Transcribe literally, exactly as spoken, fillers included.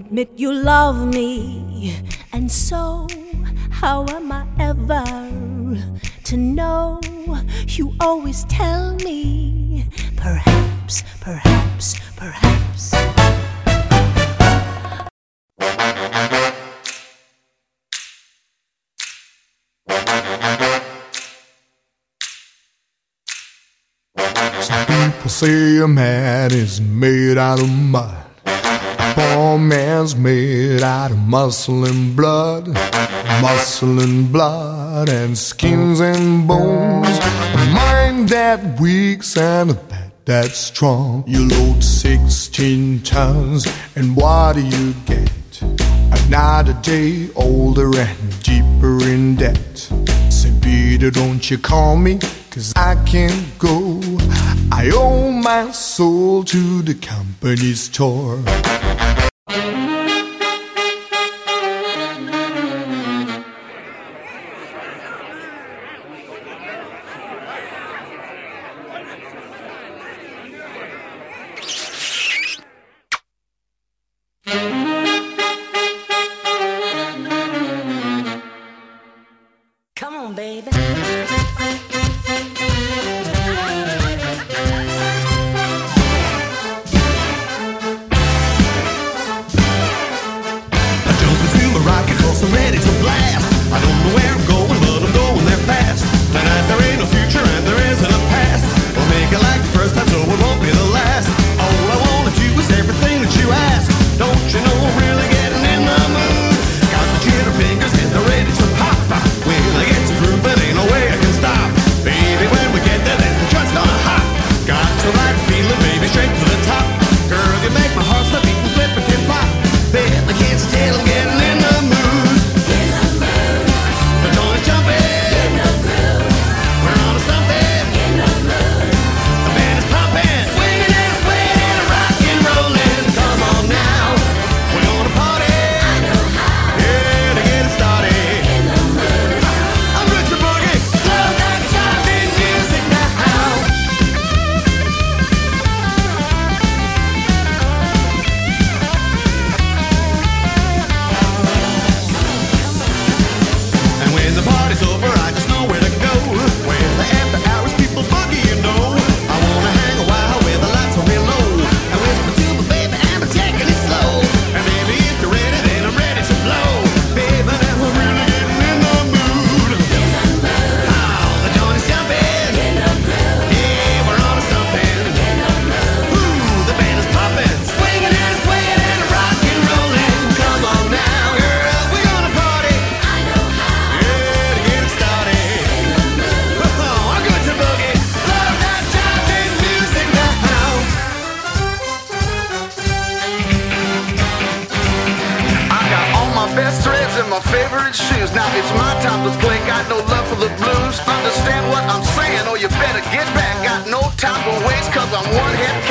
admit you love me, and so how am I ever to know? You always tell me, perhaps, perhaps, perhaps. Some people say a man is made out of mud. A poor man's made out of muscle and blood. Muscle and blood and skins and bones. A mind that weaks and a back that's strong. You load sixteen tons and what do you get? Another day older and deeper in debt. Say, Peter, don't you call me, 'cause I can't go. I owe my soul to the company store. Come on, baby. I'm ready to blast. I don't know where I'm going, but I'm going there fast. Tonight there ain't no future and there isn't a past. We'll make it like the first time so it won't be the last. All I wanna do is everything that you ask. Don't you know I'm really getting in the mood? Got the jitter fingers and they're ready to pop. When I get to groove, there ain't no way I can stop. Baby, when we get there, then the joint's gonna hop. Got to like feeling, baby, straight to the top. Girl, you make my heart stop beating, flip and tip pop. Bet the kids tell I'm getting in the mood. My favorite shoes. Now it's my time to play. Got no love for the blues. Understand what I'm saying, or you better get back. Got no time to waste, 'cause I'm one hit